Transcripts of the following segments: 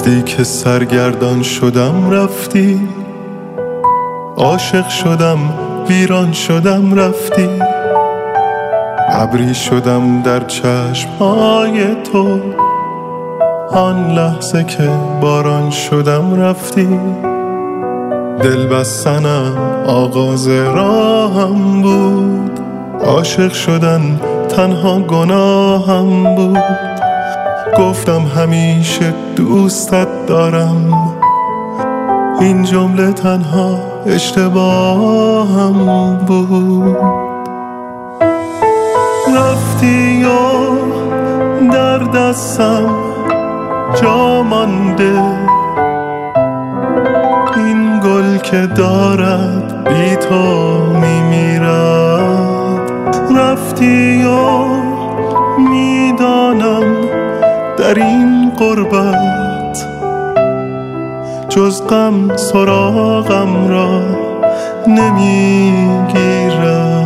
وقتی که سرگردان شدم رفتی، عاشق شدم ویران شدم رفتی، ابری شدم در چشم‌های تو، آن لحظه که باران شدم رفتی. دل بستنم آغاز راهم بود، عاشق شدن تنها گناهم بود. گفتم همیشه دوستت دارم، این جمله تنها اشتباهم بود. رفتی و در دستم جا مانده، این گل که دارد بی تو میمیرد. رفتی و میدانم در این غربت جز غم سراغم را نمیگیرد.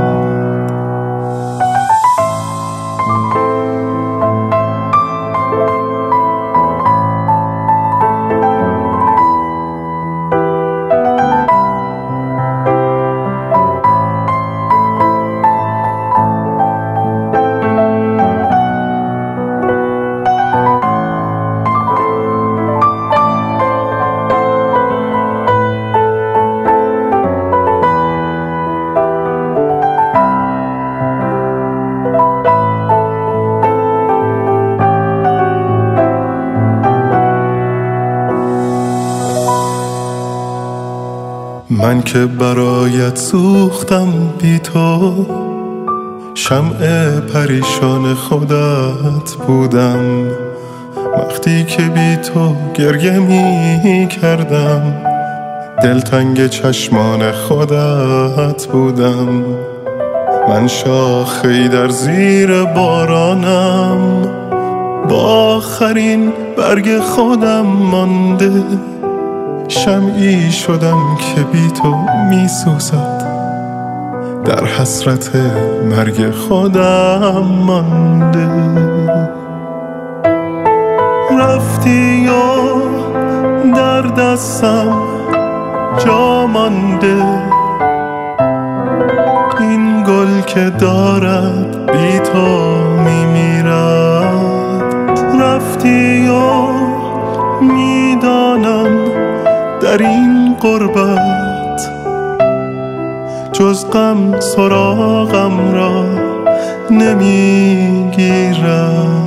من که برایت سوختم بی تو، شمع پریشان خودت بودم. وقتی که بی تو گریه می کردم، دلتنگ چشمان خودت بودم. من شاخه‌ای در زیر بارانم، با آخرین برگ خودم مانده. شمعی شدم که بی تو می سوزد، در حسرت مرگ خودم مانده. رفتی و در دستم جا مانده، این گل که دارد بی تو می میرد. رفتی و میدانم در این غربت جز غم سراغم را نمیگیرد.